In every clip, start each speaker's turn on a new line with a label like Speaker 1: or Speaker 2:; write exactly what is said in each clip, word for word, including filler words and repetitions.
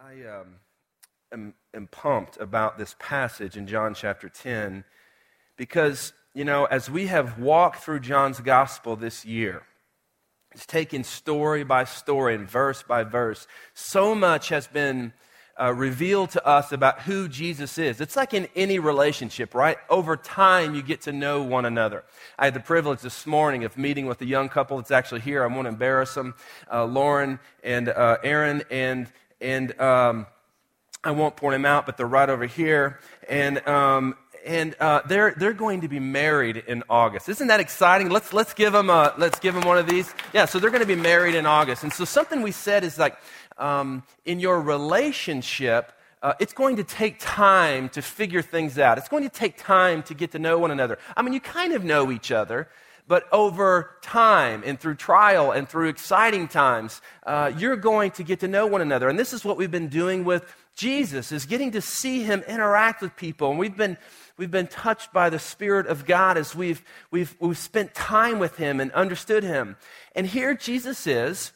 Speaker 1: I um, am, am pumped about this passage in John chapter ten because, you know, as we have walked through John's gospel this year, it's taken story by story and verse by verse. So much has been uh, revealed to us about who Jesus is. It's like in any relationship, right? Over time, you get to know one another. I had the privilege this morning of meeting with a young couple that's actually here. I won't embarrass them, uh, Lauren and uh, Aaron, and and um, I won't point them out, but they're right over here. And um, and uh, they're they're going to be married in August. Isn't that exciting? Let's let's give them a, let's give them one of these. Yeah, so they're going to be married in August. And so something we said is like, um, in your relationship, uh, it's going to take time to figure things out. It's going to take time to get to know one another. I mean, you kind of know each other, but over time and through trial and through exciting times, uh, you're going to get to know one another. And this is what we've been doing with Jesus, is getting to see him interact with people. And we've been we've been touched by the Spirit of God as we've we've we've spent time with him and understood him. And here Jesus is,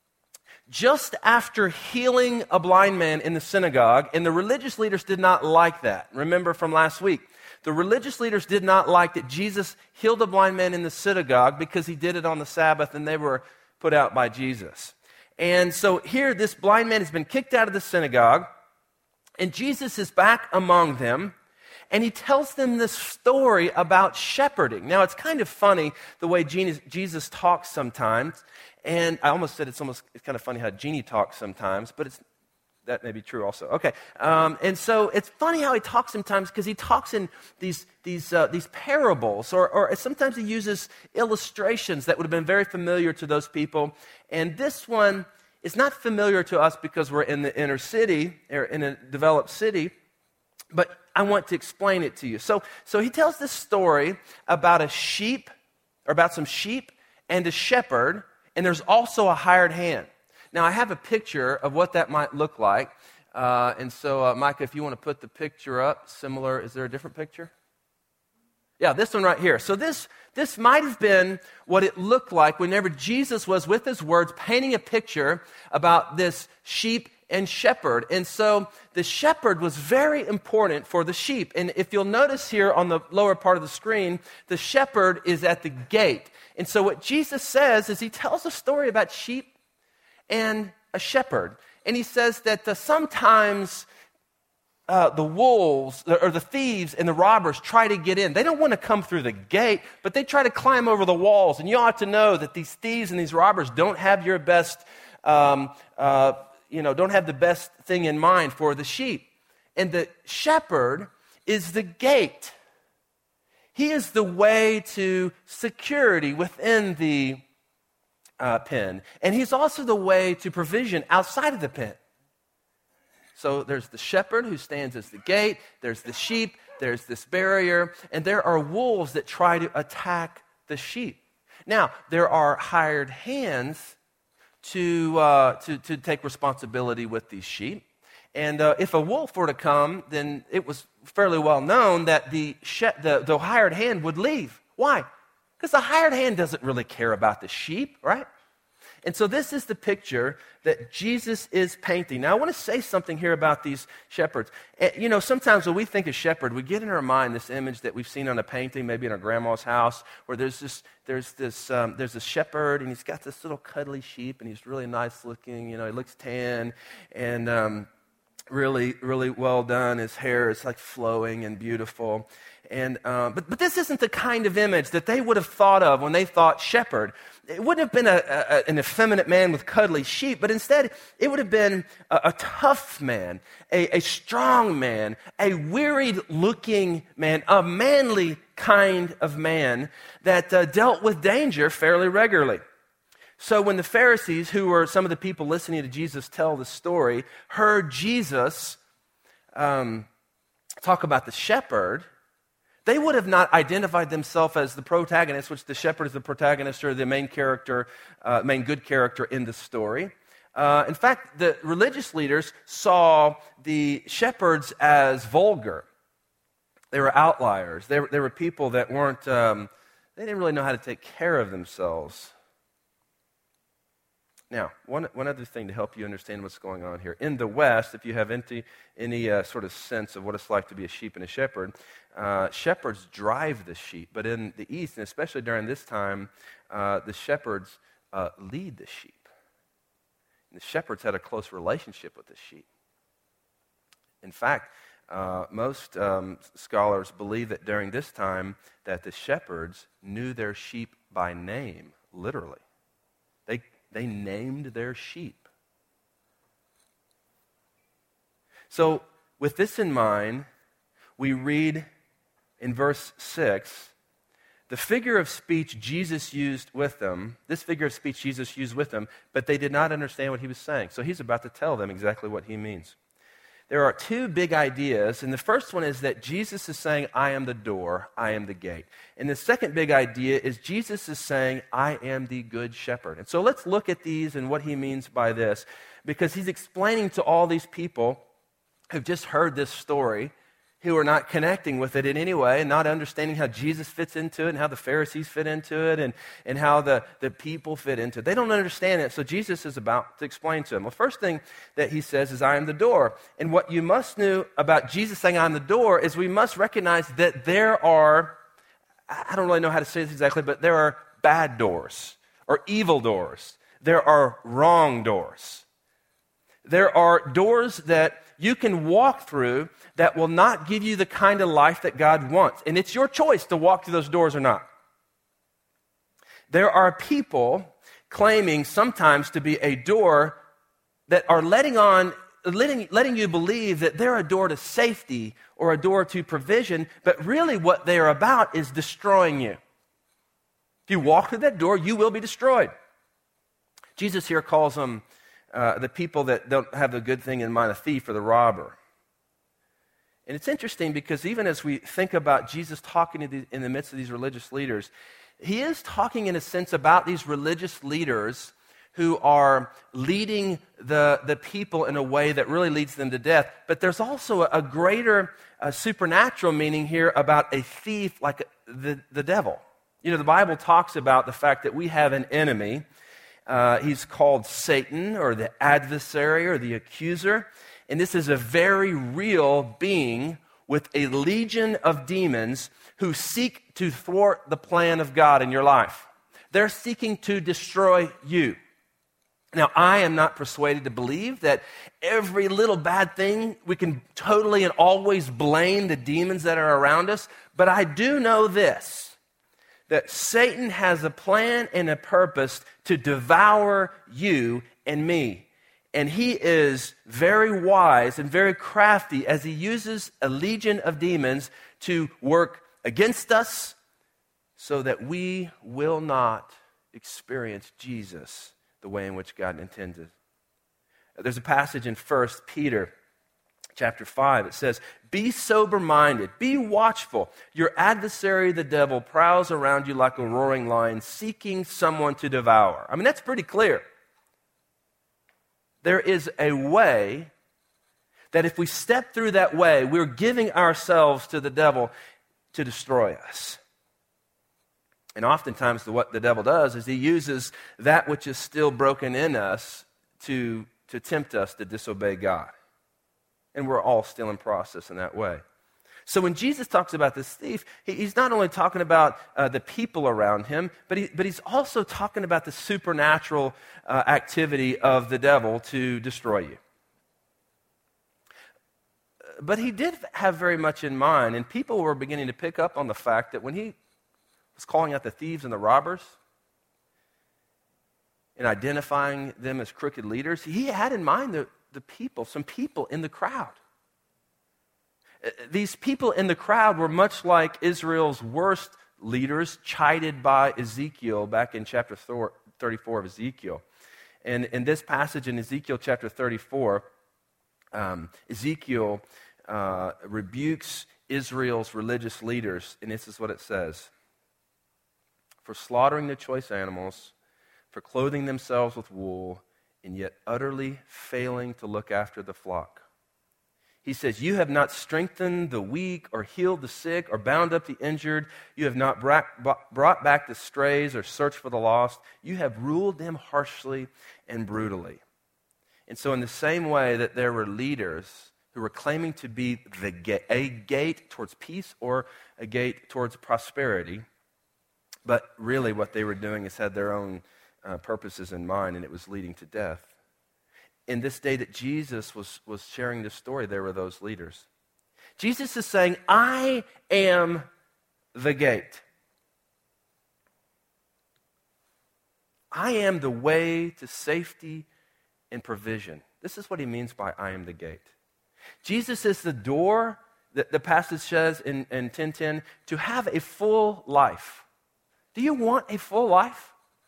Speaker 1: just after healing a blind man in the synagogue, and the religious leaders did not like that. Remember from last week. The religious leaders did not like that Jesus healed a blind man in the synagogue because he did it on the Sabbath and they were put out by Jesus. And so here, this blind man has been kicked out of the synagogue, and Jesus is back among them, and he tells them this story about shepherding. Now, it's kind of funny the way Jesus talks sometimes, and I almost said it's almost it's kind of funny how Jeannie talks sometimes, but it's that may be true also. Okay, um, and so it's funny how he talks sometimes because he talks in these these uh, these parables, or, or sometimes he uses illustrations that would have been very familiar to those people. And this one is not familiar to us because we're in the inner city or in a developed city, but I want to explain it to you. So, so he tells this story about a sheep, or about some sheep and a shepherd, and there's also a hired hand. Now, I have a picture of what that might look like. Uh, and so, uh, Micah, if you want to put the picture up, similar, is there a different picture? Yeah, this one right here. So this, this might have been what it looked like whenever Jesus was, with his words, painting a picture about this sheep and shepherd. And so the shepherd was very important for the sheep. And if you'll notice here on the lower part of the screen, the shepherd is at the gate. And so what Jesus says is he tells a story about sheep and a shepherd. And he says that uh, sometimes uh, the wolves or the thieves and the robbers try to get in. They don't want to come through the gate, but they try to climb over the walls. And you ought to know that these thieves and these robbers don't have your best, um, uh, you know, don't have the best thing in mind for the sheep. And the shepherd is the gate. He is the way to security within the Uh, pen. And he's also the way to provision outside of the pen. So there's the shepherd who stands as the gate, there's the sheep, there's this barrier, and there are wolves that try to attack the sheep. Now, there are hired hands to, uh, to, to take responsibility with these sheep. And uh, if a wolf were to come, then it was fairly well known that the, she- the, the hired hand would leave. Why? Because the hired hand doesn't really care about the sheep, right? And so this is the picture that Jesus is painting. Now, I want to say something here about these shepherds. You know, sometimes when we think of shepherd, we get in our mind this image that we've seen on a painting, maybe in our grandma's house, where there's this, there's this, um, there's a shepherd, and he's got this little cuddly sheep, and he's really nice looking. You know, he looks tan, and um, really, really well done. His hair is like flowing and beautiful. And uh, but but this isn't the kind of image that they would have thought of when they thought shepherd. It wouldn't have been a, a, an effeminate man with cuddly sheep, but instead it would have been a, a tough man, a, a strong man, a wearied-looking man, a manly kind of man that uh, dealt with danger fairly regularly. So when the Pharisees, who were some of the people listening to Jesus tell the story, heard Jesus um, talk about the shepherd, they would have not identified themselves as the protagonist, which the shepherd is the protagonist or the main character, uh, main good character in the story. Uh, in fact, the religious leaders saw the shepherds as vulgar. They were outliers. They were, they were people that weren't, um, they didn't really know how to take care of themselves. Now, one, one other thing to help you understand what's going on here. In the West, if you have any, any uh, sort of sense of what it's like to be a sheep and a shepherd, uh, shepherds drive the sheep. But in the East, and especially during this time, uh, the shepherds uh, lead the sheep. And the shepherds had a close relationship with the sheep. In fact, uh, most um, scholars believe that during this time that the shepherds knew their sheep by name, literally. They They named their sheep. So, with this in mind, we read in verse six, the figure of speech Jesus used with them, this figure of speech Jesus used with them, but they did not understand what he was saying. So he's about to tell them exactly what he means. There are two big ideas, and the first one is that Jesus is saying, I am the door, I am the gate. And the second big idea is Jesus is saying, I am the good shepherd. And so let's look at these and what he means by this, because he's explaining to all these people who've just heard this story, who are not connecting with it in any way, and not understanding how Jesus fits into it, and how the Pharisees fit into it, and, and how the, the people fit into it. They don't understand it, so Jesus is about to explain to them. The first thing that he says is, I am the door. And what you must know about Jesus saying, I am the door, is we must recognize that there are, I don't really know how to say this exactly, but there are bad doors, or evil doors. There are wrong doors. There are doors that you can walk through that will not give you the kind of life that God wants. And it's your choice to walk through those doors or not. There are people claiming sometimes to be a door that are letting on, letting, letting you believe that they're a door to safety or a door to provision, but really what they are about is destroying you. If you walk through that door, you will be destroyed. Jesus here calls them Uh, the people that don't have the good thing in mind, a thief or the robber. And it's interesting because even as we think about Jesus talking to the, in the midst of these religious leaders, he is talking in a sense about these religious leaders who are leading the, the people in a way that really leads them to death. But there's also a, a greater uh, supernatural meaning here about a thief like the, the devil. You know, the Bible talks about the fact that we have an enemy. Uh, he's called Satan, or the adversary, or the accuser. And this is a very real being with a legion of demons who seek to thwart the plan of God in your life. They're seeking to destroy you. Now, I am not persuaded to believe that every little bad thing we can totally and always blame the demons that are around us, but I do know this, that Satan has a plan and a purpose to devour you and me. And he is very wise and very crafty as he uses a legion of demons to work against us so that we will not experience Jesus the way in which God intended. There's a passage in First Peter chapter five. It says, be sober-minded, be watchful. Your adversary, the devil, prowls around you like a roaring lion, seeking someone to devour. I mean, that's pretty clear. There is a way that if we step through that way, we're giving ourselves to the devil to destroy us. And oftentimes the, what the devil does is he uses that which is still broken in us to, to tempt us to disobey God. And we're all still in process in that way. So when Jesus talks about this thief, he, he's not only talking about uh, the people around him, but, he, but he's also talking about the supernatural uh, activity of the devil to destroy you. But he did have very much in mind, and people were beginning to pick up on the fact that when he was calling out the thieves and the robbers and identifying them as crooked leaders, he had in mind the the people, some people in the crowd. These people in the crowd were much like Israel's worst leaders, chided by Ezekiel back in chapter thirty-four of Ezekiel. And in this passage in Ezekiel chapter thirty-four, um, Ezekiel uh, rebukes Israel's religious leaders, and this is what it says. For slaughtering the choice animals, for clothing themselves with wool, and yet utterly failing to look after the flock. He says, you have not strengthened the weak or healed the sick or bound up the injured. You have not brought back the strays or searched for the lost. You have ruled them harshly and brutally. And so in the same way that there were leaders who were claiming to be the ga- a gate towards peace or a gate towards prosperity, but really what they were doing is had their own uh, purposes in mind, and it was leading to death. In this day that Jesus was, was sharing this story, there were those leaders. Jesus is saying, I am the gate. I am the way to safety and provision. This is what he means by I am the gate. Jesus is the door, that the passage says in, in ten ten, to have a full life. Do you want a full life?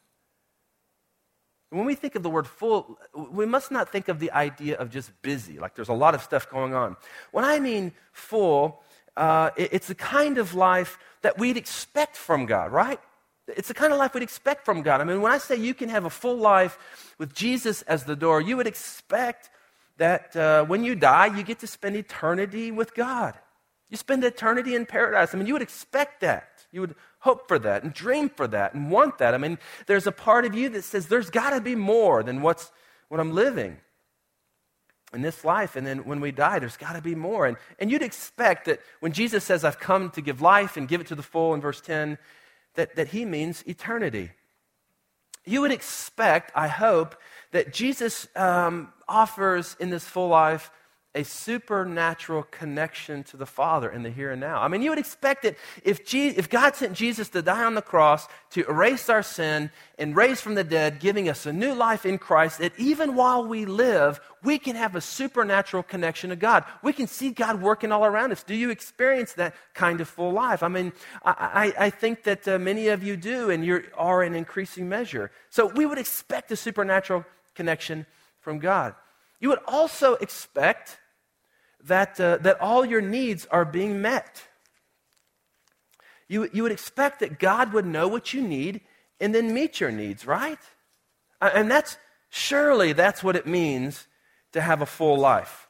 Speaker 1: When we think of the word full, we must not think of the idea of just busy, like there's a lot of stuff going on. When I mean full, uh, it, it's the kind of life that we'd expect from God, right? It's the kind of life we'd expect from God. I mean, when I say you can have a full life with Jesus as the door, you would expect that uh, when you die, you get to spend eternity with God. You spend eternity in paradise. I mean, you would expect that. You would hope for that and dream for that and want that. I mean, there's a part of you that says there's got to be more than what's what I'm living in this life. And then when we die, there's got to be more. And, and you'd expect that when Jesus says, I've come to give life and give it to the full in verse ten, that, that he means eternity. You would expect, I hope, that Jesus um, offers in this full life a supernatural connection to the Father in the here and now. I mean, you would expect that if, Je- if God sent Jesus to die on the cross to erase our sin and raise from the dead, giving us a new life in Christ, that even while we live, we can have a supernatural connection to God. We can see God working all around us. Do you experience that kind of full life? I mean, I, I, I think that uh, many of you do, and you are in increasing measure. So we would expect a supernatural connection from God. You would also expect that, uh, that all your needs are being met. You, you would expect that God would know what you need and then meet your needs, right? Uh, and that's, surely that's what it means to have a full life.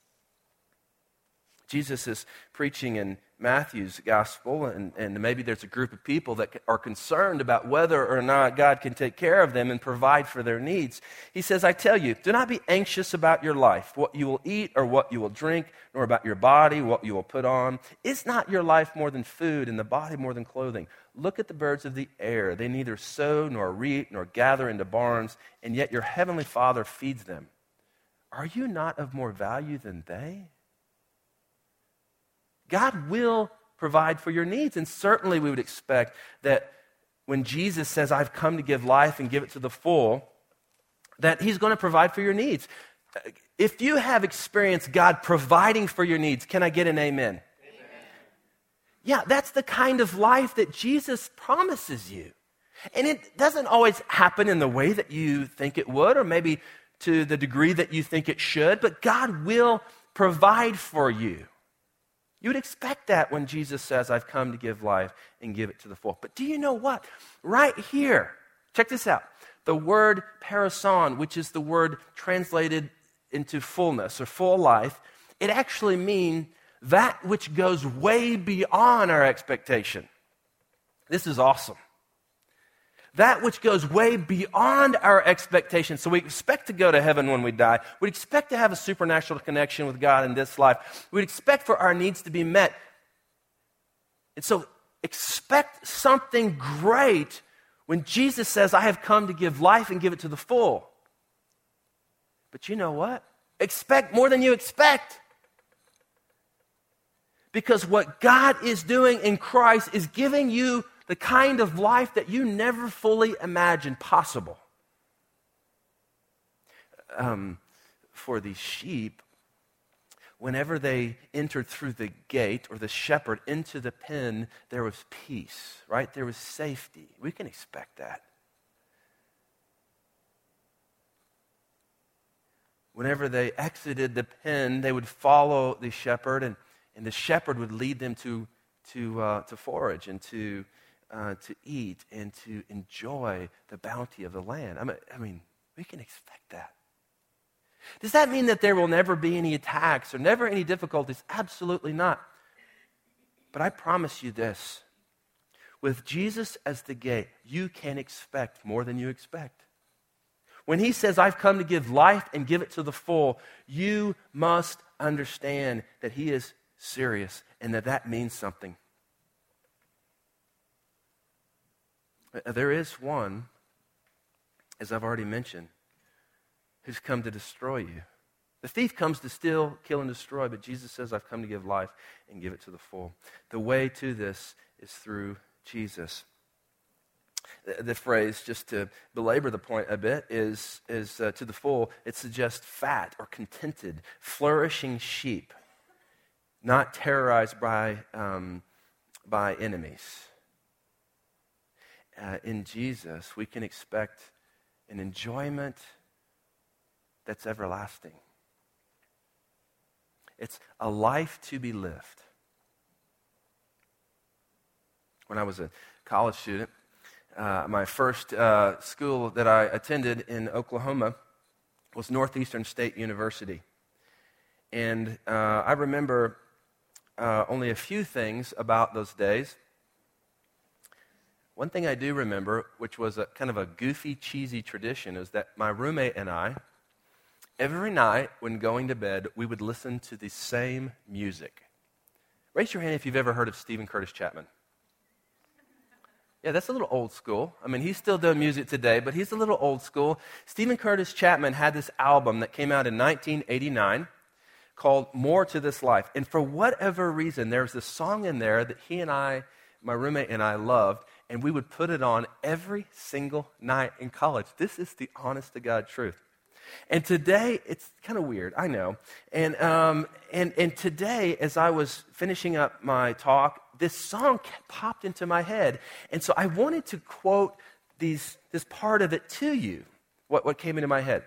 Speaker 1: Jesus is preaching in Matthew's gospel, and, and maybe there's a group of people that are concerned about whether or not God can take care of them and provide for their needs. He says, I tell you, do not be anxious about your life, what you will eat or what you will drink, nor about your body, what you will put on. Is not your life more than food and the body more than clothing? Look at the birds of the air. They neither sow nor reap nor gather into barns, and yet your heavenly Father feeds them. Are you not of more value than they? God will provide for your needs, and certainly we would expect that when Jesus says, I've come to give life and give it to the full, that he's going to provide for your needs. If you have experienced God providing for your needs, can I get an amen? Amen. Yeah, that's the kind of life that Jesus promises you. And it doesn't always happen in the way that you think it would, or maybe to the degree that you think it should, but God will provide for you. You would expect that when Jesus says, I've come to give life and give it to the full. But do you know what? Right here, check this out. The word parison, which is the word translated into fullness or full life, it actually means that which goes way beyond our expectation. This is awesome. That which goes way beyond our expectations. So we expect to go to heaven when we die. We expect to have a supernatural connection with God in this life. We expect for our needs to be met. And so expect something great when Jesus says, I have come to give life and give it to the full. But you know what? Expect more than you expect. Because what God is doing in Christ is giving you the kind of life that you never fully imagined possible. Um, for the sheep, whenever they entered through the gate or the shepherd into the pen, there was peace, right? There was safety. We can expect that. Whenever they exited the pen, they would follow the shepherd, and, and the shepherd would lead them to, to, uh, to forage and to Uh, to eat and to enjoy the bounty of the land. I mean, I mean, we can expect that. Does that mean that there will never be any attacks or never any difficulties? Absolutely not. But I promise you this. With Jesus as the gate, you can expect more than you expect. When he says, I've come to give life and give it to the full, you must understand that he is serious and that that means something. There is one, as I've already mentioned, who's come to destroy you. The thief comes to steal, kill, and destroy, but Jesus says, I've come to give life and give it to the full. The way to this is through Jesus. The, the phrase, just to belabor the point a bit, is, is uh, to the full. It suggests fat or contented, flourishing sheep, not terrorized by, um, by enemies. Uh, in Jesus, we can expect an enjoyment that's everlasting. It's a life to be lived. When I was a college student, uh, my first uh, school that I attended in Oklahoma was Northeastern State University. And uh, I remember uh, only a few things about those days. One thing I do remember, which was a kind of a goofy, cheesy tradition, is that my roommate and I, every night when going to bed, we would listen to the same music. Raise your hand if you've ever heard of Stephen Curtis Chapman. Yeah, that's a little old school. I mean, he's still doing music today, but he's a little old school. Stephen Curtis Chapman had this album that came out in nineteen eighty-nine called More to This Life. And for whatever reason, there was this song in there that he and I, my roommate and I loved, and we would put it on every single night in college. This is the honest-to-God truth. And today, it's kind of weird, I know. And, um, and, and today, as I was finishing up my talk, this song popped into my head. And so I wanted to quote these, this part of it to you, what, what came into my head.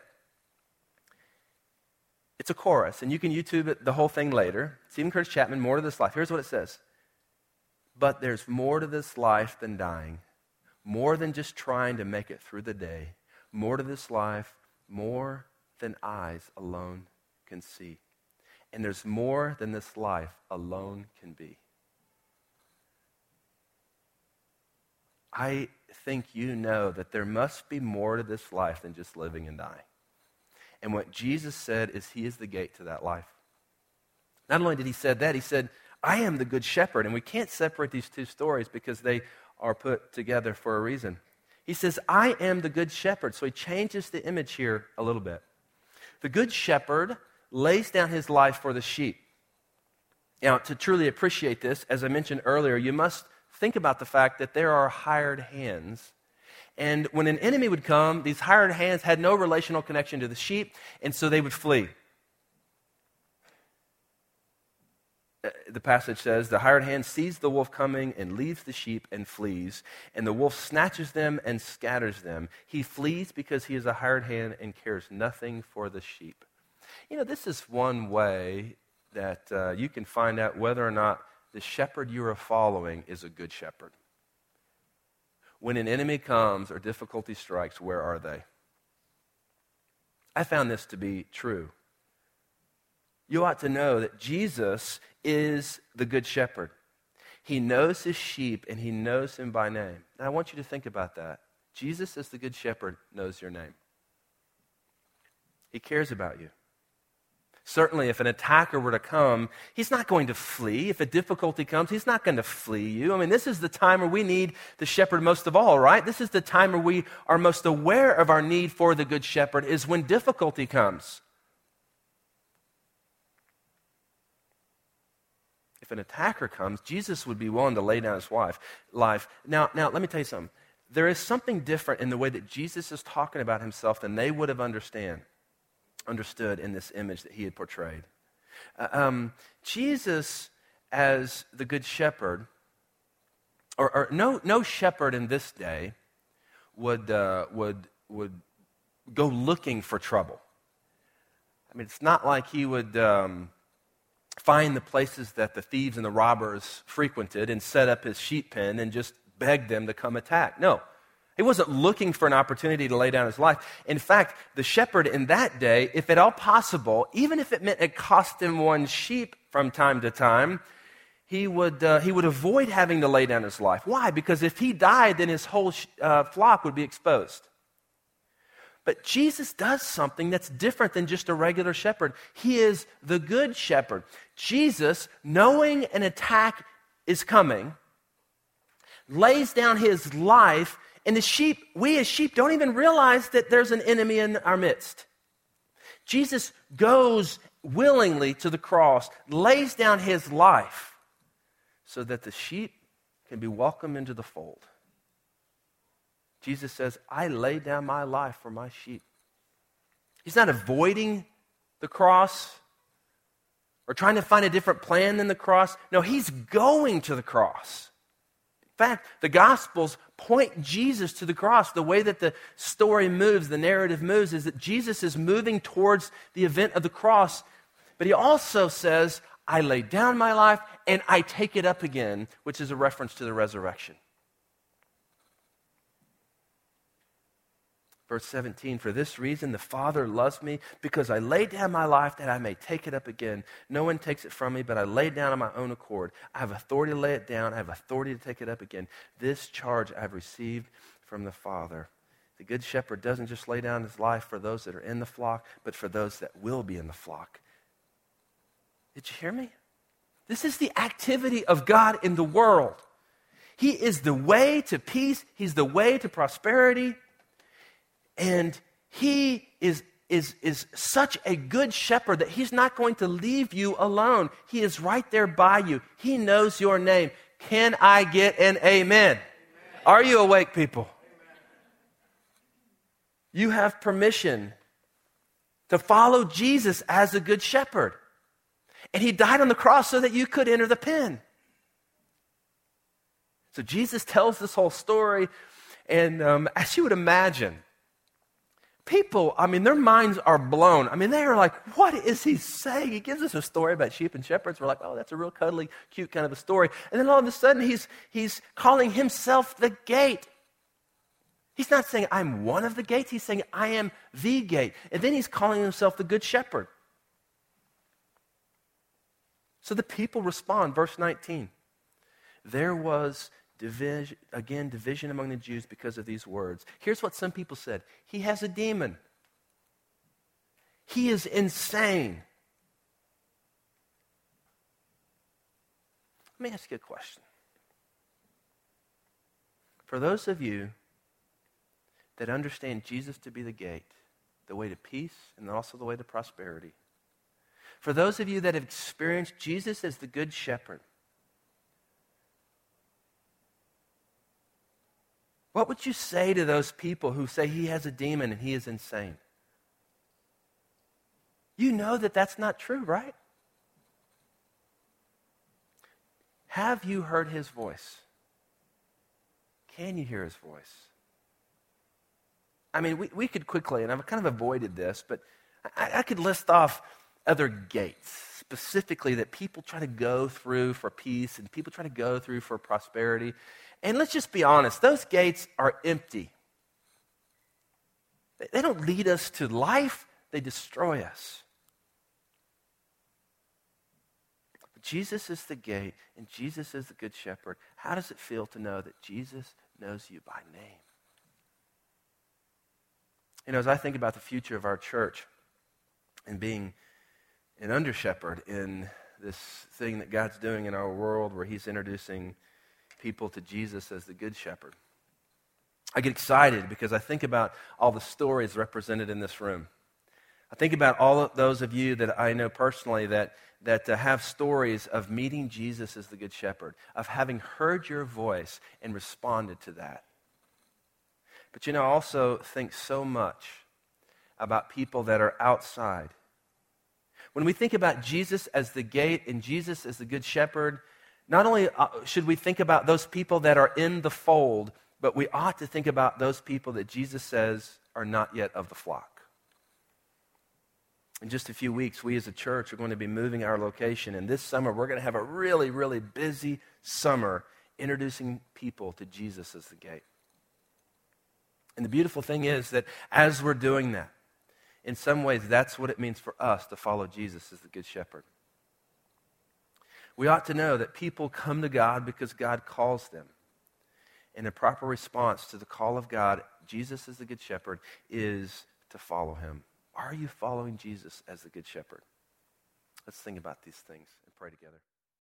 Speaker 1: It's a chorus, and you can YouTube it, the whole thing later. Stephen Curtis Chapman, More to This Life. Here's what it says. But there's more to this life than dying, more than just trying to make it through the day, more to this life, more than eyes alone can see. And there's more than this life alone can be. I think you know that there must be more to this life than just living and dying. And what Jesus said is he is the gate to that life. Not only did he say that, he said, I am the good shepherd. And we can't separate these two stories because they are put together for a reason. He says, I am the good shepherd. So he changes the image here a little bit. The good shepherd lays down his life for the sheep. Now, to truly appreciate this, as I mentioned earlier, you must think about the fact that there are hired hands. And when an enemy would come, these hired hands had no relational connection to the sheep, and so they would flee. The passage says, the hired hand sees the wolf coming and leaves the sheep and flees, and the wolf snatches them and scatters them. He flees because he is a hired hand and cares nothing for the sheep. You know, this is one way that uh, you can find out whether or not the shepherd you are following is a good shepherd. When an enemy comes or difficulty strikes, where are they? I found this to be true. You ought to know that Jesus is the good shepherd. He knows his sheep and he knows him by name. And I want you to think about that. Jesus, as the good shepherd, knows your name. He cares about you. Certainly, if an attacker were to come, he's not going to flee. If a difficulty comes, he's not going to flee you. I mean, this is the time where we need the shepherd most of all, right? This is the time where we are most aware of our need for the good shepherd, is when difficulty comes. If an attacker comes, Jesus would be willing to lay down his wife, life. Now, now, let me tell you something. There is something different in the way that Jesus is talking about himself than they would have understand. understood in this image that he had portrayed. Uh, um, Jesus as the good shepherd, or, or no, no shepherd in this day would, uh, would, would go looking for trouble. I mean, it's not like he would um, find the places that the thieves and the robbers frequented and set up his sheep pen and just beg them to come attack. No. He wasn't looking for an opportunity to lay down his life. In fact, the shepherd in that day, if at all possible, even if it meant it cost him one sheep from time to time, he would, uh, he would avoid having to lay down his life. Why? Because if he died, then his whole sh- uh, flock would be exposed. But Jesus does something that's different than just a regular shepherd. He is the good shepherd. Jesus, knowing an attack is coming, lays down his life, and the sheep, we as sheep don't even realize that there's an enemy in our midst. Jesus goes willingly to the cross, lays down his life so that the sheep can be welcomed into the fold. Jesus says, I lay down my life for my sheep. He's not avoiding the cross or trying to find a different plan than the cross. No, he's going to the cross. In fact, the Gospels point Jesus to the cross. The way that the story moves, the narrative moves, is that Jesus is moving towards the event of the cross. But he also says, I lay down my life and I take it up again, which is a reference to the resurrection. Verse seventeen, for this reason the Father loves me, because I lay down my life that I may take it up again. No one takes it from me, but I lay it down on my own accord. I have authority to lay it down. I have authority to take it up again. This charge I have received from the Father. The Good Shepherd doesn't just lay down his life for those that are in the flock, but for those that will be in the flock. Did you hear me? This is the activity of God in the world. He is the way to peace. He's the way to prosperity. And he is, is, is such a good shepherd that he's not going to leave you alone. He is right there by you. He knows your name. Can I get an amen? Amen. Are you awake, people? Amen. You have permission to follow Jesus as a good shepherd. And he died on the cross so that you could enter the pen. So Jesus tells this whole story. And um, as you would imagine, people, I mean, their minds are blown. I mean, they are like, what is he saying? He gives us a story about sheep and shepherds. We're like, oh, that's a real cuddly, cute kind of a story. And then all of a sudden, he's, he's calling himself the gate. He's not saying, I'm one of the gates. He's saying, I am the gate. And then he's calling himself the good shepherd. So the people respond. Verse nineteen. There was Division, again, division among the Jews because of these words. Here's what some people said. He has a demon. He is insane. Let me ask you a question. For those of you that understand Jesus to be the gate, the way to peace, and also the way to prosperity, for those of you that have experienced Jesus as the good shepherd, what would you say to those people who say he has a demon and he is insane? You know that that's not true, right? Have you heard his voice? Can you hear his voice? I mean, we, we could quickly, and I've kind of avoided this, but I, I could list off other gates specifically that people try to go through for peace and people try to go through for prosperity. And let's just be honest, those gates are empty. They don't lead us to life, they destroy us. But Jesus is the gate, and Jesus is the good shepherd. How does it feel to know that Jesus knows you by name? You know, as I think about the future of our church and being an under-shepherd in this thing that God's doing in our world where he's introducing people to Jesus as the good shepherd, I get excited because I think about all the stories represented in this room. I think about all of those of you that I know personally that, that uh, have stories of meeting Jesus as the good shepherd, of having heard your voice and responded to that. But you know, I also think so much about people that are outside. When we think about Jesus as the gate and Jesus as the good shepherd, not only should we think about those people that are in the fold, but we ought to think about those people that Jesus says are not yet of the flock. In just a few weeks, we as a church are going to be moving our location, and this summer we're going to have a really, really busy summer introducing people to Jesus as the gate. And the beautiful thing is that as we're doing that, in some ways, that's what it means for us to follow Jesus as the Good Shepherd. We ought to know that people come to God because God calls them. And a proper response to the call of God, Jesus as the Good Shepherd, is to follow him. Are you following Jesus as the Good Shepherd? Let's think about these things and pray together.